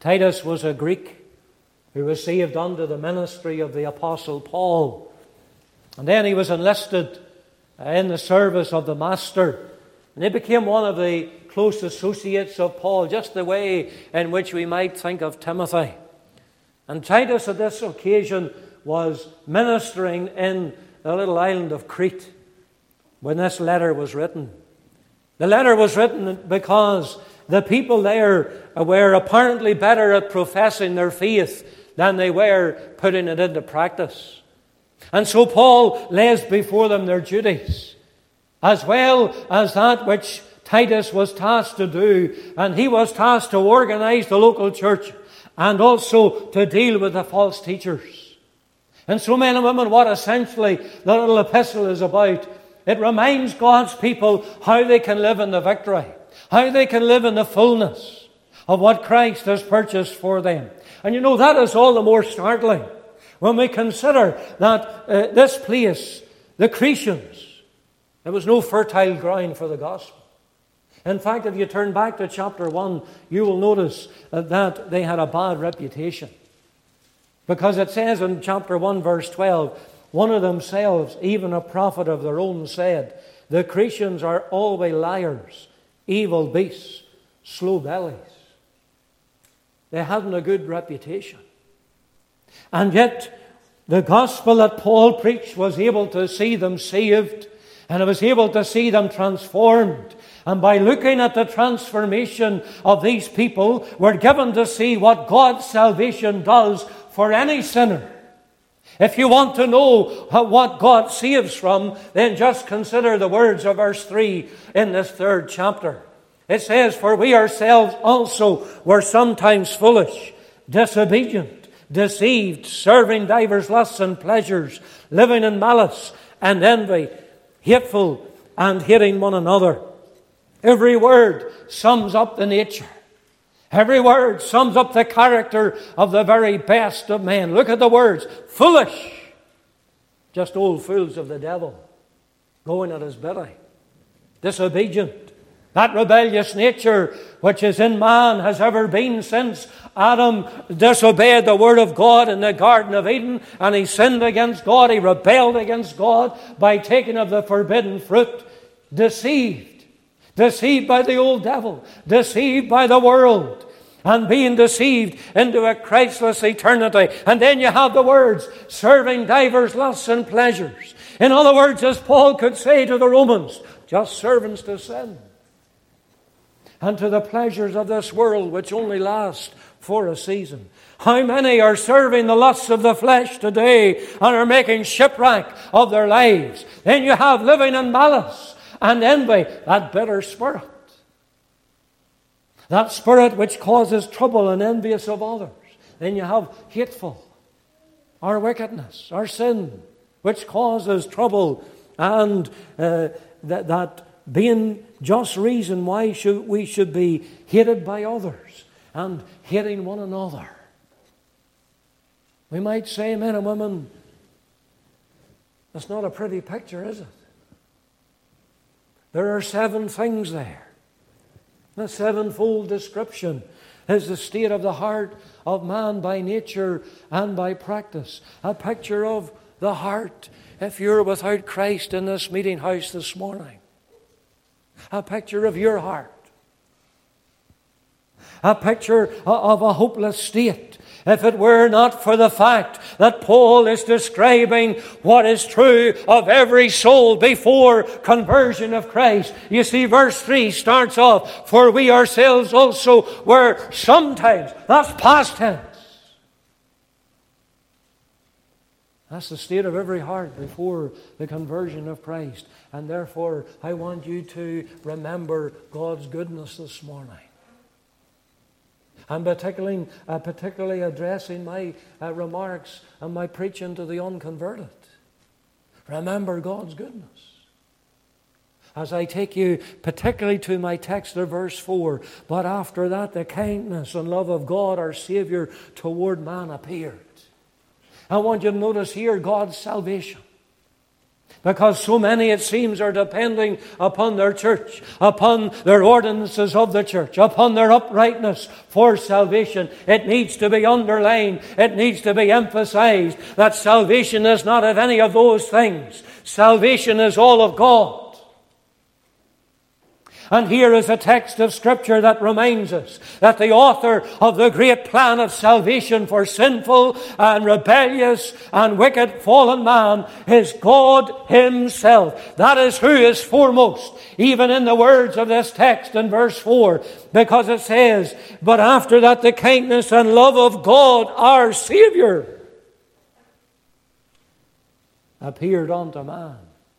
Titus was a Greek who was saved under the ministry of the Apostle Paul. And then he was enlisted in the service of the Master. And he became one of the close associates of Paul, just the way in which we might think of Timothy. And Titus at this occasion was ministering in the little island of Crete when this letter was written. The letter was written because the people there were apparently better at professing their faith than they were putting it into practice. And so Paul lays before them their duties, as well as that which Titus was tasked to do. And he was tasked to organize the local church and also to deal with the false teachers. And so, men and women, what essentially the little epistle is about, it reminds God's people how they can live in the victory, how they can live in the fullness of what Christ has purchased for them. And you know, that is all the more startling when we consider that this place, the Cretians, there was no fertile ground for the gospel. In fact, if you turn back to chapter 1, you will notice that they had a bad reputation. Because it says in chapter 1, verse 12, one of themselves, even a prophet of their own, said, "The Cretians are always liars, evil beasts, slow bellies." They hadn't a good reputation. And yet, the gospel that Paul preached was able to see them saved, and it was able to see them transformed. And by looking at the transformation of these people, we're given to see what God's salvation does for any sinner. If you want to know what God saves from, then just consider the words of verse 3 in this 3rd chapter. It says, "For we ourselves also were sometimes foolish, disobedient, deceived, serving divers lusts and pleasures, living in malice and envy, hateful and hating one another." Every word sums up the nature. Every word sums up the character of the very best of men. Look at the words. Foolish. Just old fools of the devil, going at his bidding. Disobedient. That rebellious nature which is in man has ever been since Adam disobeyed the word of God in the Garden of Eden, and he sinned against God. He rebelled against God by taking of the forbidden fruit. Deceived. Deceived by the old devil. Deceived by the world. And being deceived into a Christless eternity. And then you have the words, serving divers lusts and pleasures. In other words, as Paul could say to the Romans, just servants to sin and to the pleasures of this world which only last for a season. How many are serving the lusts of the flesh today and are making shipwreck of their lives? Then you have living in malice and envy, that bitter spirit. That spirit which causes trouble and envious of others. Then you have hateful, our wickedness, our sin, which causes trouble, and that being just reason why we should be hated by others and hating one another. We might say, men and women, that's not a pretty picture, is it? There are 7 things there. The 7-fold description is the state of the heart of man by nature and by practice. A picture of the heart if you're without Christ in this meeting house this morning. A picture of your heart. A picture of a hopeless state. If it were not for the fact that Paul is describing what is true of every soul before conversion of Christ. You see, verse 3 starts off, "For we ourselves also were sometimes." That's past tense. That's the state of every heart before the conversion of Christ. And therefore, I want you to remember God's goodness this morning. I'm particularly addressing my remarks and my preaching to the unconverted. Remember God's goodness. As I take you particularly to my text of verse 4, "But after that the kindness and love of God our Savior toward man appeared." I want you to notice here God's salvation. Because so many, it seems, are depending upon their church, upon their ordinances of the church, upon their uprightness for salvation. It needs to be underlined, it needs to be emphasized that salvation is not of any of those things. Salvation is all of God. And here is a text of Scripture that reminds us that the author of the great plan of salvation for sinful and rebellious and wicked fallen man is God Himself. That is who is foremost, even in the words of this text in verse 4, because it says, "But after that the kindness and love of God our Saviour appeared unto man."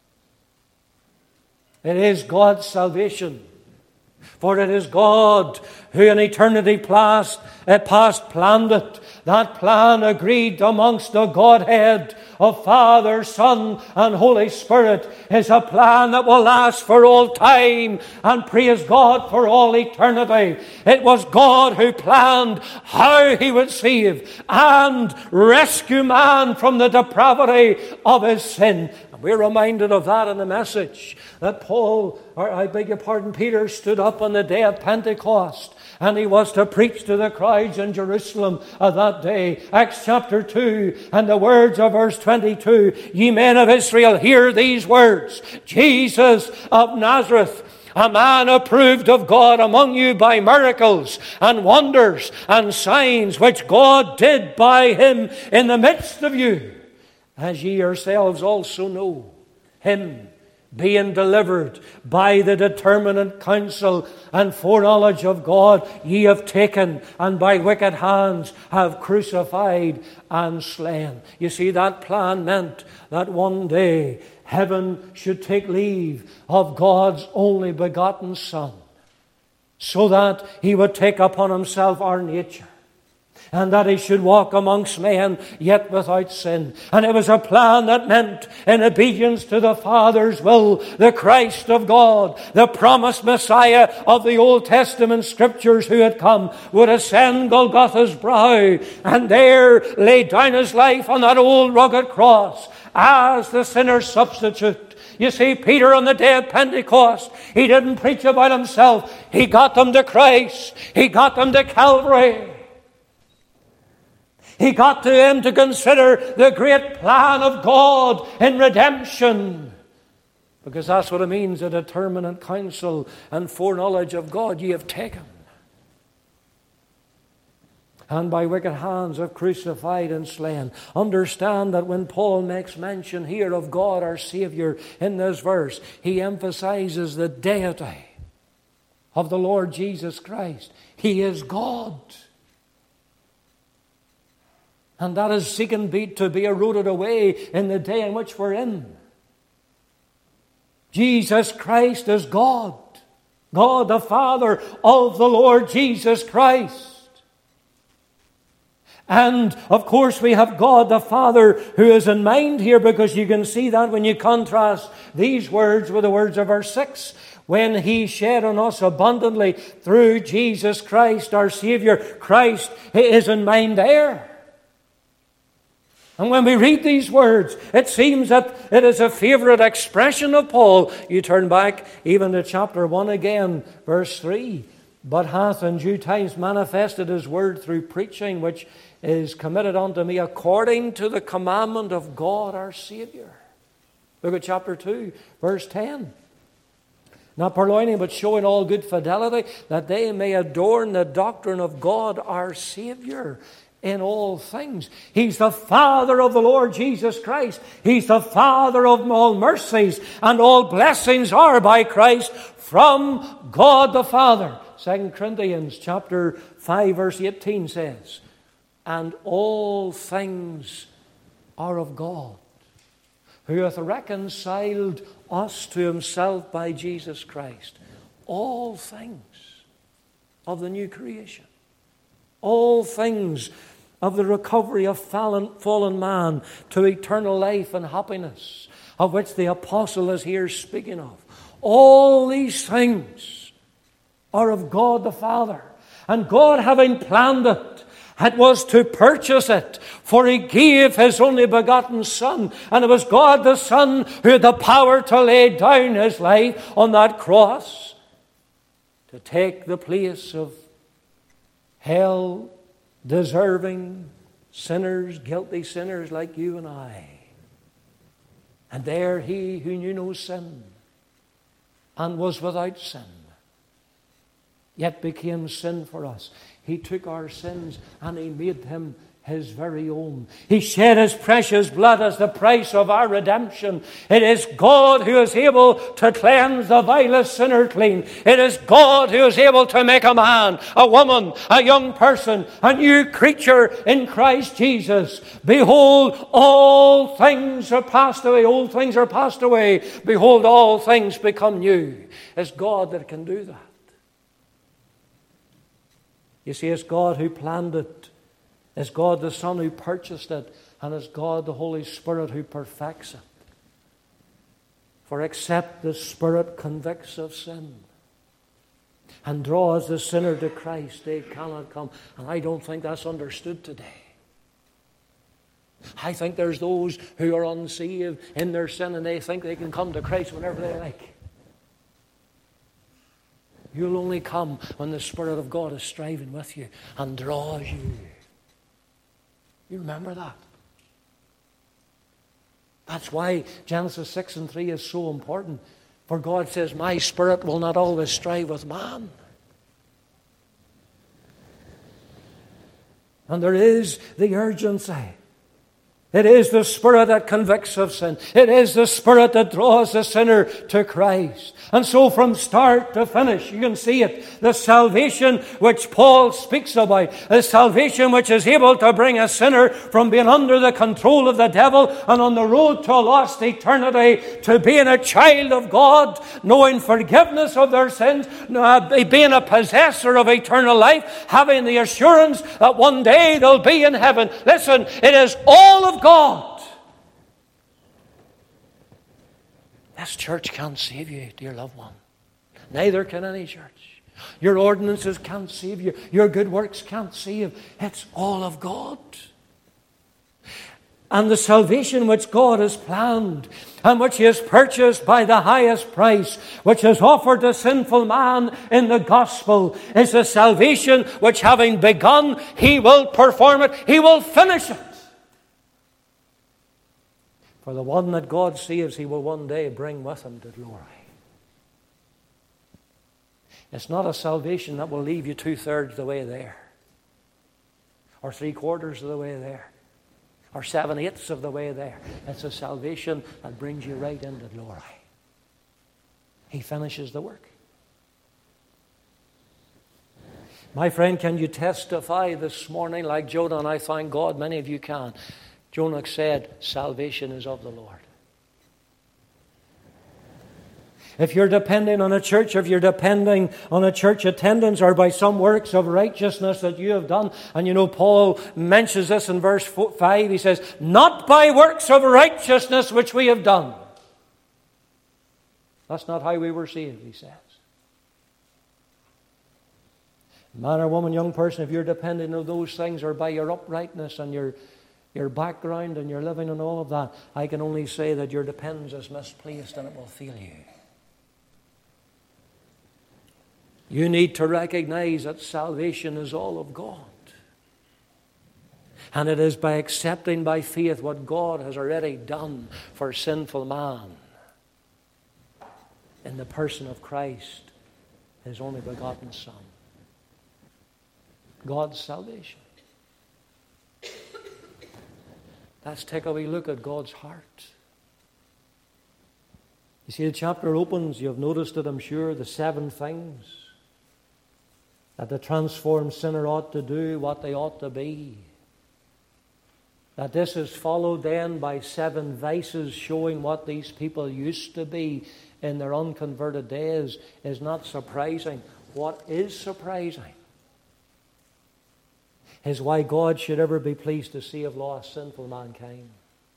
It is God's salvation. For it is God who in eternity past planned it. That plan agreed amongst the Godhead of Father, Son, and Holy Spirit is a plan that will last for all time and praise God for all eternity. It was God who planned how He would save and rescue man from the depravity of his sin. We're reminded of that in the message that Peter stood up on the day of Pentecost, and he was to preach to the crowds in Jerusalem of that day. Acts chapter 2 and the words of verse 22, "Ye men of Israel, hear these words. Jesus of Nazareth, a man approved of God among you by miracles and wonders and signs which God did by Him in the midst of you, as ye yourselves also know. Him being delivered by the determinate counsel and foreknowledge of God, ye have taken, and by wicked hands have crucified and slain." You see, that plan meant that one day heaven should take leave of God's only begotten Son, so that He would take upon Himself our nature, and that He should walk amongst men yet without sin. And it was a plan that meant, in obedience to the Father's will, the Christ of God, the promised Messiah of the Old Testament Scriptures who had come, would ascend Golgotha's brow and there lay down His life on that old rugged cross as the sinner's substitute. You see, Peter on the day of Pentecost, he didn't preach about himself. He got them to Christ. He got them to Calvary. He got to him to consider the great plan of God in redemption. Because that's what it means, a determinate counsel and foreknowledge of God ye have taken, and by wicked hands have crucified and slain. Understand that when Paul makes mention here of God our Savior in this verse, he emphasizes the deity of the Lord Jesus Christ. He is God. And that is seeking to be eroded away in the day in which we're in. Jesus Christ is God. God the Father of the Lord Jesus Christ. And, of course, we have God the Father who is in mind here, because you can see that when you contrast these words with the words of verse 6. When He shed on us abundantly through Jesus Christ our Savior. Christ is in mind there. And when we read these words, it seems that it is a favorite expression of Paul. You turn back even to chapter 1 again, verse 3. "But hath in due times manifested His word through preaching, which is committed unto me according to the commandment of God our Saviour." Look at chapter 2, verse 10. "Not purloining, but showing all good fidelity, that they may adorn the doctrine of God our Saviour in all things." He's the Father of the Lord Jesus Christ. He's the Father of all mercies, and all blessings are by Christ from God the Father. 2 Corinthians chapter 5 verse 18 says, "And all things are of God, who hath reconciled us to Himself by Jesus Christ." All things of the new creation. All things of the recovery of fallen man to eternal life and happiness, of which the apostle is here speaking of. All these things are of God the Father. And God, having planned it, It was to purchase it, for He gave His only begotten Son. And it was God the Son who had the power to lay down His life on that cross to take the place of hell-deserving sinners, guilty sinners like you and I. And there He who knew no sin and was without sin, yet became sin for us. He took our sins and He made them His very own. He shed His precious blood as the price of our redemption. It is God who is able to cleanse the vilest sinner clean. It is God who is able to make a man, a woman, a young person, a new creature in Christ Jesus. Behold, all things are passed away. Old things are passed away. Behold, all things become new. It's God that can do that. You see, it's God who planned it. It's God the Son who purchased it. And it's God the Holy Spirit who perfects it. For except the Spirit convicts of sin and draws the sinner to Christ, they cannot come. And I don't think that's understood today. I think there's those who are unsaved in their sin and they think they can come to Christ whenever they like. You'll only come when the Spirit of God is striving with you and draws you. You remember that? That's why Genesis 6:3 is so important. For God says, my Spirit will not always strive with man. And there is the urgency. It is the Spirit that convicts of sin. It is the Spirit that draws the sinner to Christ. And so from start to finish, you can see it. The salvation which Paul speaks about, the salvation which is able to bring a sinner from being under the control of the devil and on the road to a lost eternity to being a child of God, knowing forgiveness of their sins, being a possessor of eternal life, having the assurance that one day they'll be in heaven. Listen, it is all of God. This church can't save you, dear loved one. Neither can any church. Your ordinances can't save you. Your good works can't save. It's all of God. And the salvation which God has planned and which He has purchased by the highest price, which is offered to sinful man in the gospel, is a salvation which, having begun, He will perform it. He will finish it. For the one that God saves, He will one day bring with Him to glory. It's not a salvation that will leave you 2/3 of the way there, or 3/4 of the way there, or 7/8 of the way there. It's a salvation that brings you right into glory. He finishes the work. My friend, can you testify this morning like Jonah? And I thank God many of you can. Jonah said, salvation is of the Lord. If you're depending on a church, if you're depending on a church attendance or by some works of righteousness that you have done, and you know Paul mentions this in verse 5, he says, not by works of righteousness which we have done. That's not how we were saved, he says. Man or woman, young person, if you're depending on those things or by your uprightness and your background and your living and all of that, I can only say that your dependence is misplaced and it will fail you. You need to recognize that salvation is all of God. And it is by accepting by faith what God has already done for sinful man in the person of Christ, His only begotten Son. God's salvation. Let's take a wee look at God's heart. You see, the chapter opens, you've noticed it, I'm sure, the 7 things that the transformed sinner ought to do, what they ought to be. That this is followed then by 7 vices showing what these people used to be in their unconverted days is not surprising. What is surprising is why God should ever be pleased to save lost sinful mankind.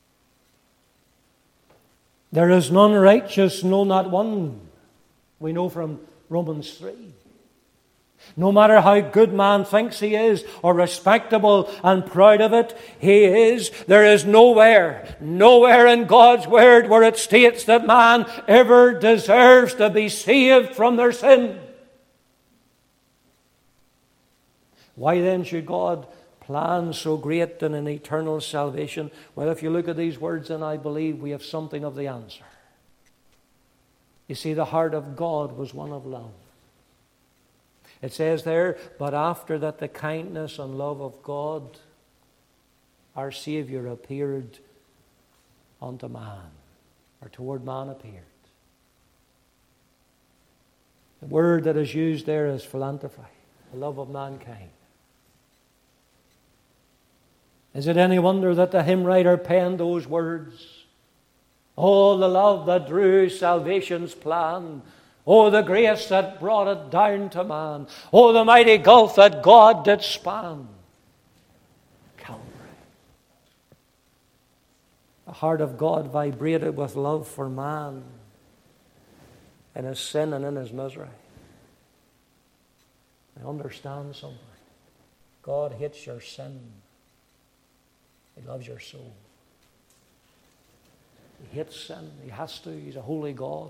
There is none righteous, no, not one. We know from Romans 3. No matter how good man thinks he is, or respectable and proud of it, he is. There is nowhere in God's Word where it states that man ever deserves to be saved from their sin. Why then should God plan so great in an eternal salvation? Well, if you look at these words, then I believe we have something of the answer. You see, the heart of God was one of love. It says there, but after that the kindness and love of God, our Savior, appeared unto man, or toward man appeared. The word that is used there is philanthropy, the love of mankind. Is it any wonder that the hymn writer penned those words? Oh, the love that drew salvation's plan. Oh, the grace that brought it down to man. Oh, the mighty gulf that God did span. Calvary. The heart of God vibrated with love for man in his sin and in his misery. I understand something. God hates your sin. He loves your soul. He hates sin. He has to. He's a holy God.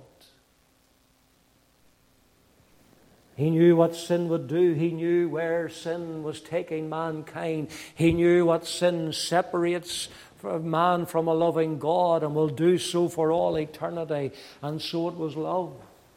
He knew what sin would do. He knew where sin was taking mankind. He knew what sin separates man from a loving God and will do so for all eternity. And so it was love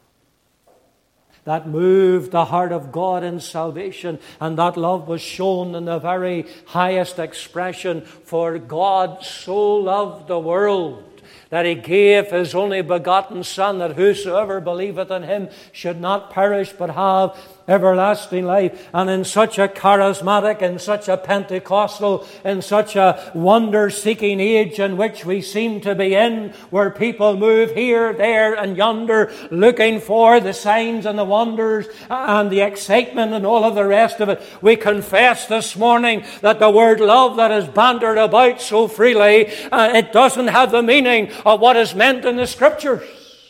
that moved the heart of God in salvation. And that love was shown in the very highest expression. For God so loved the world that He gave His only begotten Son, that whosoever believeth in Him should not perish but have everlasting life. And in such a charismatic, in such a Pentecostal, in such a wonder-seeking age in which we seem to be in, where people move here, there and yonder, looking for the signs and the wonders and the excitement and all of the rest of it, we confess this morning that the word love that is bantered about so freely, it doesn't have the meaning of what is meant in the Scriptures.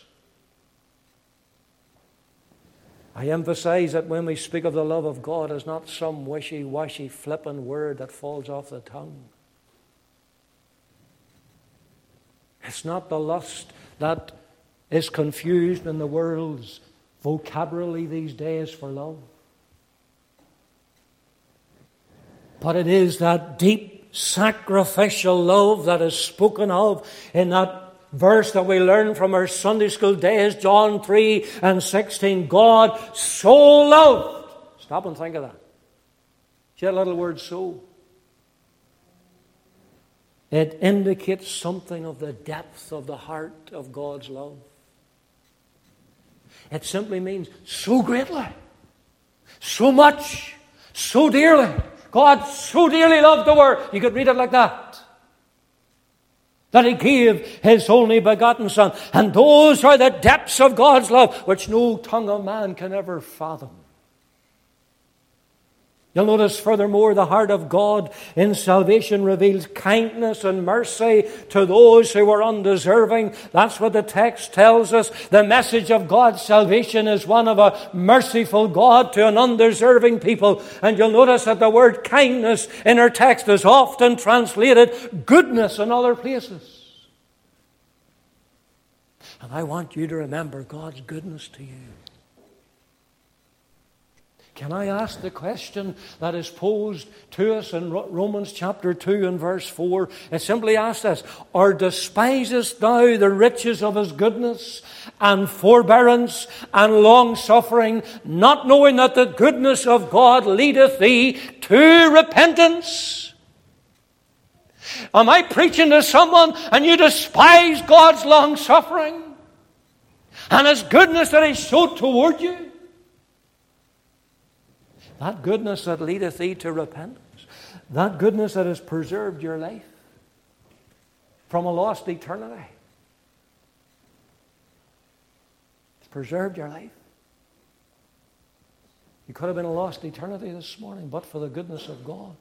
I emphasize that when we speak of the love of God, it's not some wishy-washy, flippant word that falls off the tongue. It's not the lust that is confused in the world's vocabulary these days for love. But it is that deep sacrificial love that is spoken of in that verse that we learned from our Sunday school days, John 3:16. God so loved. Stop and think of that. See that little word so? It indicates something of the depth of the heart of God's love. It simply means so greatly, so much, so dearly. God so dearly loved the world. You could read it like that. That He gave His only begotten Son. And those are the depths of God's love, which no tongue of man can ever fathom. You'll notice furthermore, the heart of God in salvation reveals kindness and mercy to those who are undeserving. That's what the text tells us. The message of God's salvation is one of a merciful God to an undeserving people. And you'll notice that the word kindness in our text is often translated goodness in other places. And I want you to remember God's goodness to you. Can I ask the question that is posed to us in Romans chapter 2 and verse 4? It simply asks us, or despisest thou the riches of His goodness and forbearance and long-suffering, not knowing that the goodness of God leadeth thee to repentance? Am I preaching to someone and you despise God's long-suffering and His goodness that He showed toward you? That goodness that leadeth thee to repentance. That goodness that has preserved your life from a lost eternity. It's preserved your life. You could have been a lost eternity this morning, but for the goodness of God.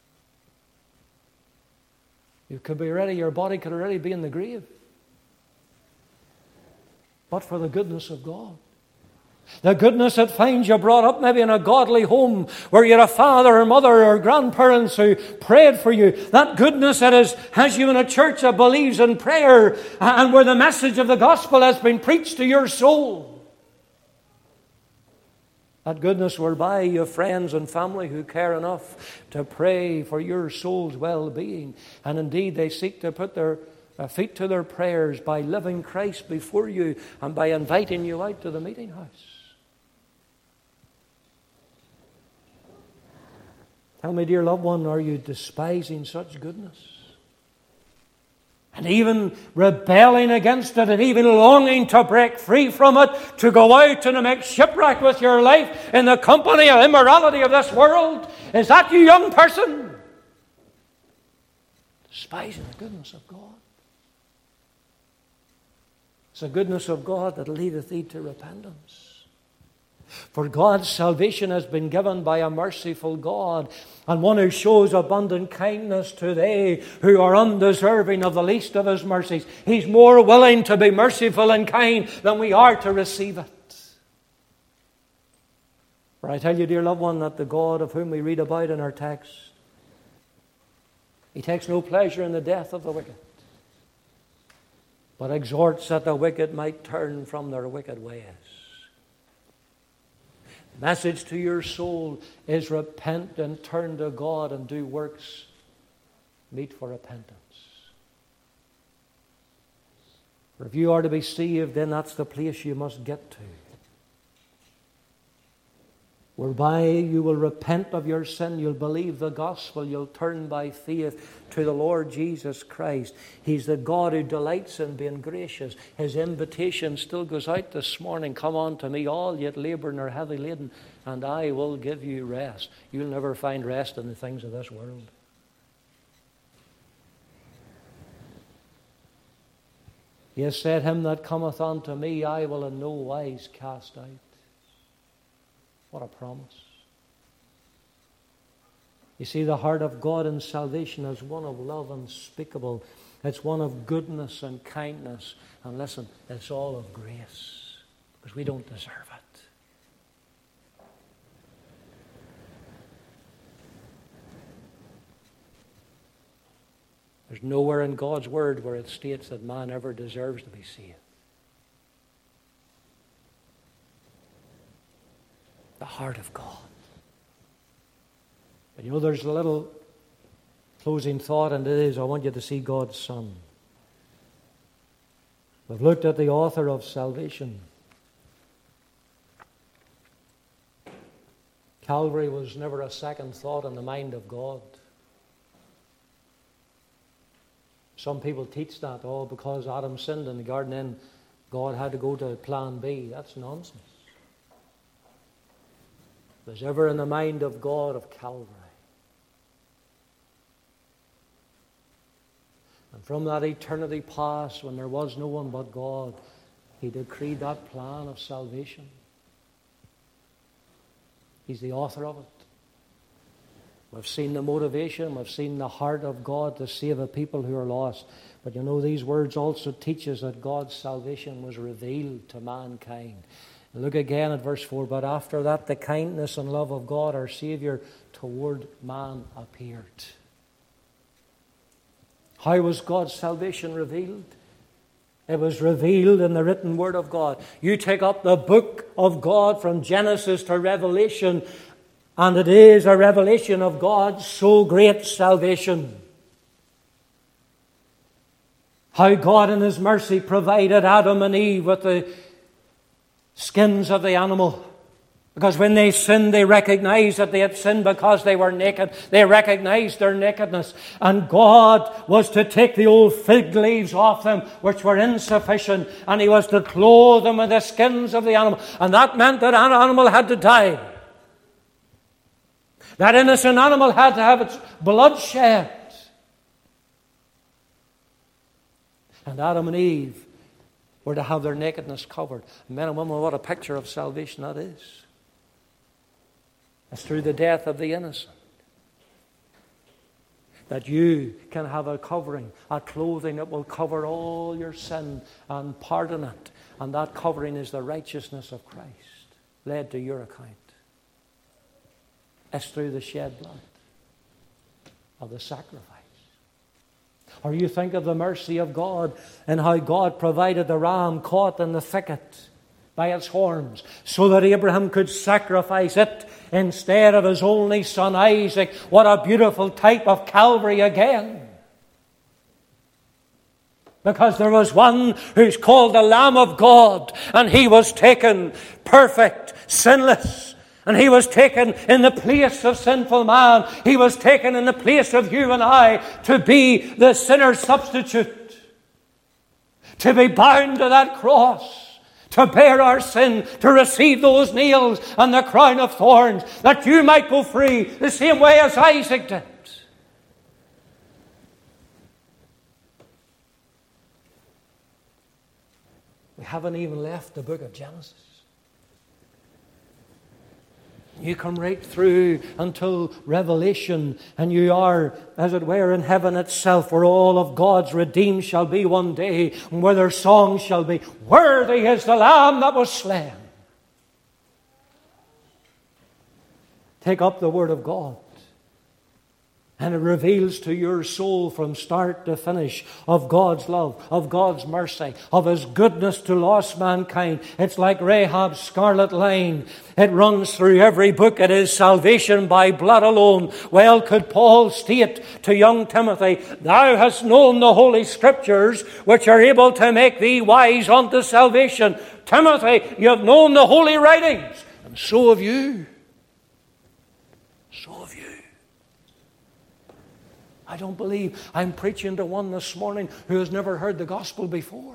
You could be ready, your body could already be in the grave. But for the goodness of God. The goodness that finds you brought up maybe in a godly home where you're a father or mother or grandparents who prayed for you. That goodness that has you in a church that believes in prayer and where the message of the gospel has been preached to your soul. That goodness whereby you have friends and family who care enough to pray for your soul's well-being. And indeed they seek to put their feet to their prayers by living Christ before you and by inviting you out to the meeting house. Tell me, dear loved one, are you despising such goodness? And even rebelling against it and even longing to break free from it, to go out and to make shipwreck with your life in the company of immorality of this world? Is that you, young person? Despising the goodness of God. It's the goodness of God that leadeth thee to repentance. For God's salvation has been given by a merciful God, and one who shows abundant kindness to they who are undeserving of the least of His mercies. He's more willing to be merciful and kind than we are to receive it. For I tell you, dear loved one, that the God of whom we read about in our text, He takes no pleasure in the death of the wicked, but exhorts that the wicked might turn from their wicked ways. The message to your soul is repent and turn to God and do works meet for repentance. For if you are to be saved, then that's the place you must get to, whereby you will repent of your sin, you'll believe the gospel, you'll turn by faith to the Lord Jesus Christ. He's the God who delights in being gracious. His invitation still goes out this morning. Come unto me, all yet labour and are heavy laden, and I will give you rest. You'll never find rest in the things of this world. He has said, him that cometh unto me, I will in no wise cast out. What a promise. You see, the heart of God in salvation is one of love unspeakable. It's one of goodness and kindness. And listen, it's all of grace, because we don't deserve it. There's nowhere in God's Word where it states that man ever deserves to be saved. The heart of God. And you know, there's a little closing thought, and it is, I want you to see God's Son. We've looked at the author of salvation. Calvary was never a second thought in the mind of God. Some people teach that, because Adam sinned in the garden, then God had to go to plan B. That's nonsense. It was ever in the mind of God of Calvary. And from that eternity past, when there was no one but God, He decreed that plan of salvation. He's the author of it. We've seen the motivation, we've seen the heart of God to save a people who are lost. But you know, these words also teach us that God's salvation was revealed to mankind. Look again at verse 4. But after that, the kindness and love of God, our Saviour, toward man appeared. How was God's salvation revealed? It was revealed in the written Word of God. You take up the book of God from Genesis to Revelation, and it is a revelation of God's so great salvation. How God in His mercy provided Adam and Eve with the skins of the animal. Because when they sinned, they recognized that they had sinned because they were naked. They recognized their nakedness. And God was to take the old fig leaves off them, which were insufficient, and He was to clothe them with the skins of the animal. And that meant that an animal had to die. That innocent animal had to have its blood shed. And Adam and Eve were to have their nakedness covered. Men and women, what a picture of salvation that is. It's through the death of the innocent that you can have a covering, a clothing that will cover all your sin and pardon it. And that covering is the righteousness of Christ. led to your account. It's through the shed blood of the sacrifice. Or you think of the mercy of God and how God provided the ram caught in the thicket by its horns so that Abraham could sacrifice it instead of his only son Isaac. What a beautiful type of Calvary again. Because there was one who's called the Lamb of God, and he was taken perfect, sinless. And he was taken in the place of sinful man. He was taken in the place of you and I to be the sinner's substitute. To be bound to that cross. To bear our sin. To receive those nails and the crown of thorns. That you might go free the same way as Isaac did. We haven't even left the book of Genesis. You come right through until Revelation, and you are, as it were, in heaven itself, where all of God's redeemed shall be one day, and where their songs shall be, "Worthy is the Lamb that was slain." Take up the Word of God, and it reveals to your soul from start to finish of God's love, of God's mercy, of His goodness to lost mankind. It's like Rahab's scarlet line. It runs through every book. It is salvation by blood alone. Well, could Paul state to young Timothy, "Thou hast known the Holy Scriptures, which are able to make thee wise unto salvation." Timothy, you have known the Holy Writings, and so have you. So have you. I don't believe I'm preaching to one this morning who has never heard the gospel before.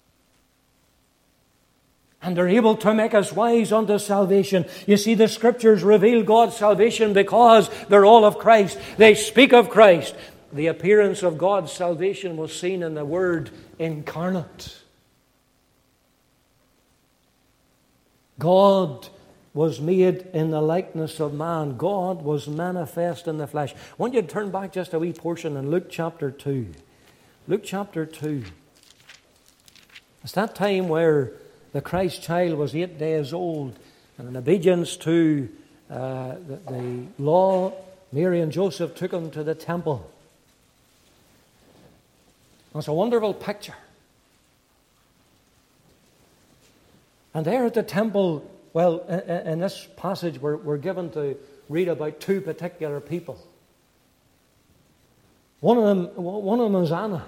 And they're able to make us wise unto salvation. You see, the Scriptures reveal God's salvation because they're all of Christ. They speak of Christ. The appearance of God's salvation was seen in the Word incarnate. God was made in the likeness of man. God was manifest in the flesh. I want you to turn back just a wee portion in Luke chapter 2. Luke chapter 2. It's that time where the Christ child was 8 days old, and in obedience to the law, Mary and Joseph took him to the temple. It's a wonderful picture. And there at the temple, well, in this passage, we're given to read about two particular people. One of them is Anna.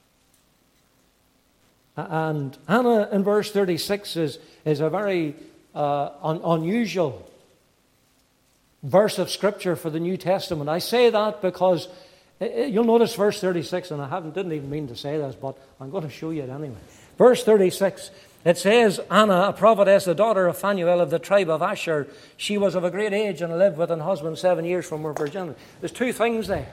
And Anna, in verse 36, is a very unusual verse of Scripture for the New Testament. I say that because you'll notice verse 36, and didn't even mean to say this, but I'm going to show you it anyway. Verse 36. It says, Anna, a prophetess, the daughter of Phanuel of the tribe of Asher, she was of a great age and lived with her husband 7 years from her virginity. There's two things there.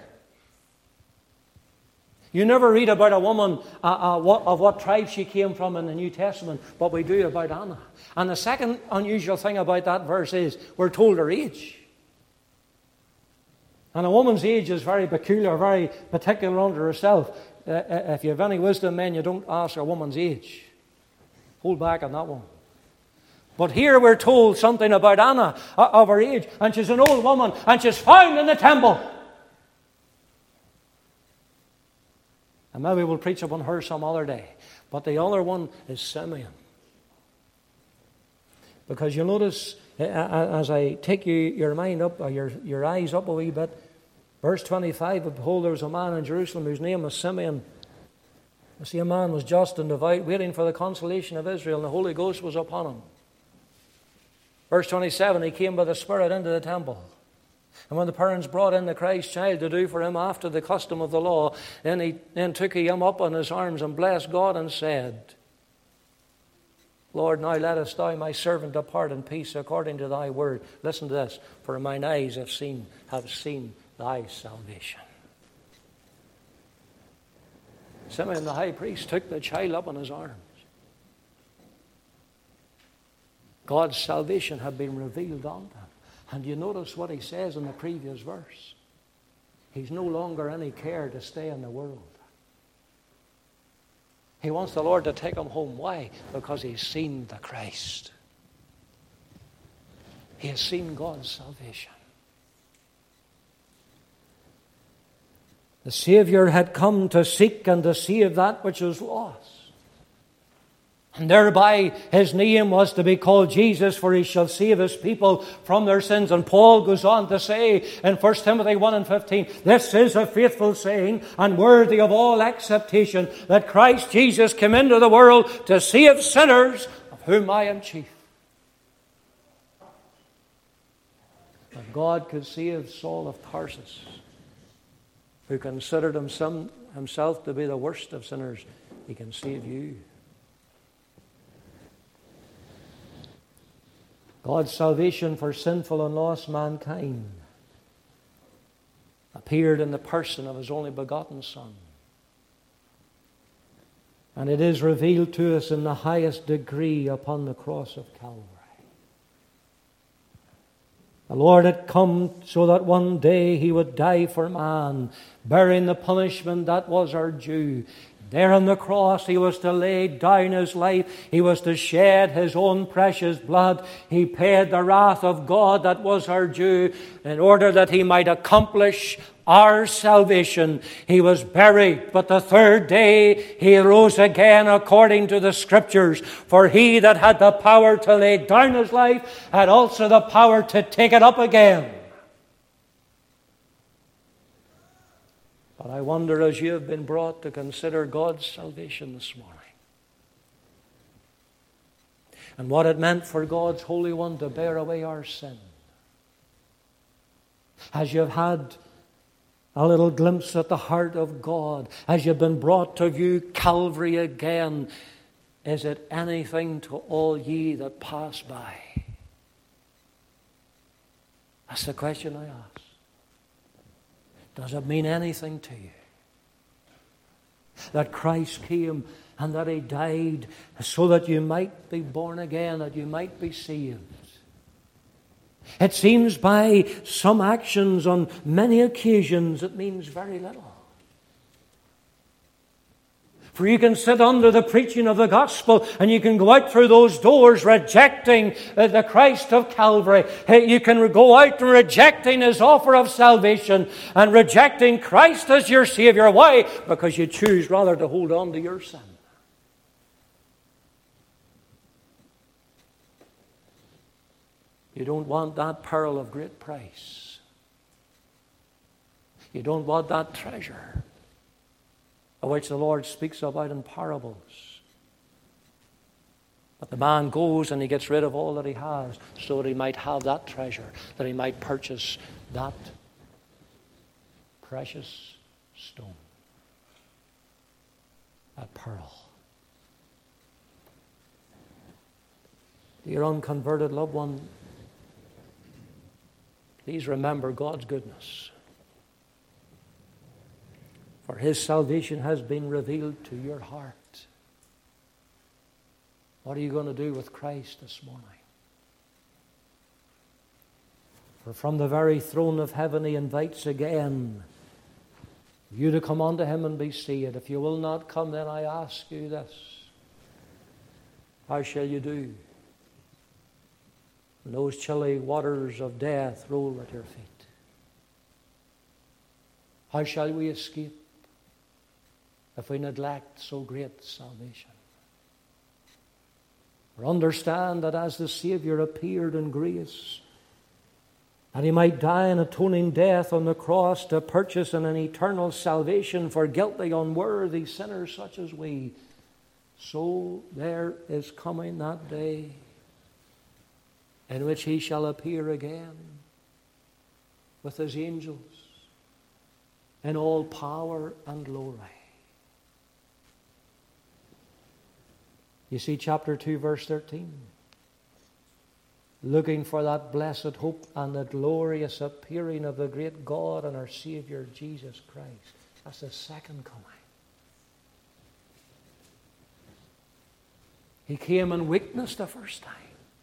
You never read about a woman of what tribe she came from in the New Testament, but we do about Anna. And the second unusual thing about that verse is we're told her age. And a woman's age is very peculiar, very particular unto herself. If you have any wisdom, men, you don't ask a woman's age. Hold back on that one. But here we're told something about Anna of her age. And she's an old woman. And she's found in the temple. And maybe we'll preach upon her some other day. But the other one is Simeon. Because you'll notice, as I take your mind up, or your eyes up a wee bit, verse 25, behold, there was a man in Jerusalem whose name was Simeon. You see, a man was just and devout, waiting for the consolation of Israel, and the Holy Ghost was upon him. Verse 27, he came by the Spirit into the temple. And when the parents brought in the Christ child to do for him after the custom of the law, then took he him up on his arms and blessed God and said, Lord, now lettest thou my servant depart in peace according to thy word. Listen to this, for mine eyes have seen thy salvation. Simeon the high priest took the child up on his arms. God's salvation had been revealed unto him. And you notice what he says in the previous verse. He's no longer any care to stay in the world. He wants the Lord to take him home. Why? Because he's seen the Christ. He has seen God's salvation. The Savior had come to seek and to save that which was lost. And thereby his name was to be called Jesus, for he shall save his people from their sins. And Paul goes on to say in 1 Timothy 1:15, this is a faithful saying and worthy of all acceptation, that Christ Jesus came into the world to save sinners, of whom I am chief. If God could save Saul of Tarsus, who considered himself to be the worst of sinners, he can save you. God's salvation for sinful and lost mankind appeared in the person of his only begotten Son. And it is revealed to us in the highest degree upon the cross of Calvary. The Lord had come so that one day he would die for man, bearing the punishment that was our due. There on the cross he was to lay down his life. He was to shed his own precious blood. He paid the wrath of God that was our due in order that he might accomplish our salvation. He was buried, but the third day he rose again according to the Scriptures. For he that had the power to lay down his life had also the power to take it up again. But I wonder, as you have been brought to consider God's salvation this morning, and what it meant for God's Holy One to bear away our sin, as you've had a little glimpse at the heart of God, as you've been brought to view Calvary again, is it anything to all ye that pass by? That's the question I ask. Does it mean anything to you that Christ came and that he died so that you might be born again, that you might be saved? It seems by some actions on many occasions it means very little. For you can sit under the preaching of the gospel and you can go out through those doors rejecting the Christ of Calvary. You can go out and rejecting his offer of salvation and rejecting Christ as your Savior. Why? Because you choose rather to hold on to your sin. You don't want that pearl of great price. You don't want that treasure of which the Lord speaks about in parables. But the man goes and he gets rid of all that he has so that he might have that treasure, that he might purchase that precious stone, that pearl. Dear unconverted loved one, please remember God's goodness. For his salvation has been revealed to your heart. What are you going to do with Christ this morning? For from the very throne of heaven he invites again you to come unto him and be saved. If you will not come, then I ask you this: how shall you do when those chilly waters of death roll at your feet? How shall we escape if we neglect so great salvation? For understand that as the Savior appeared in grace, that he might die an atoning death on the cross to purchase an eternal salvation for guilty, unworthy sinners such as we, so there is coming that day in which he shall appear again with his angels in all power and glory. You see chapter 2, verse 13. Looking for that blessed hope and the glorious appearing of the great God and our Savior Jesus Christ. That's the second coming. He came in weakness the first time.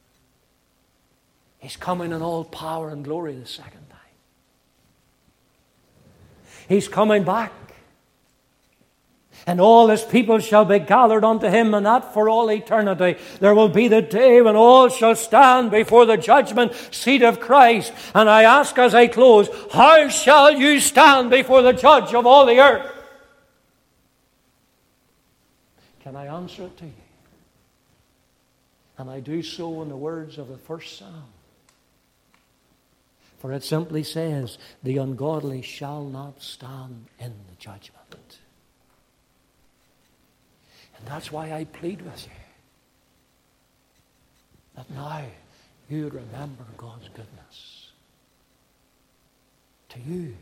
He's coming in all power and glory the second time. He's coming back. And all His people shall be gathered unto Him, and that for all eternity. There will be the day when all shall stand before the judgment seat of Christ. And I ask as I close, how shall you stand before the Judge of all the earth? Can I answer it to you? And I do so in the words of the first Psalm. For it simply says, the ungodly shall not stand in the judgment. And that's why I plead with you, that now you would remember God's goodness to you.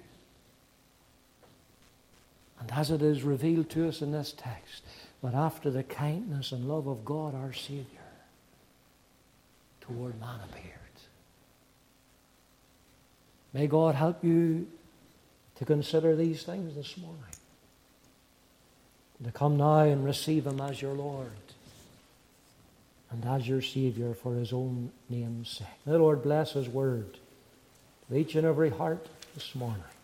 And as it is revealed to us in this text, but after the kindness and love of God our Savior toward man appeared. May God help you to consider these things this morning. To come now and receive Him as your Lord and as your Savior for His own name's sake. May the Lord bless His word to each and every heart this morning.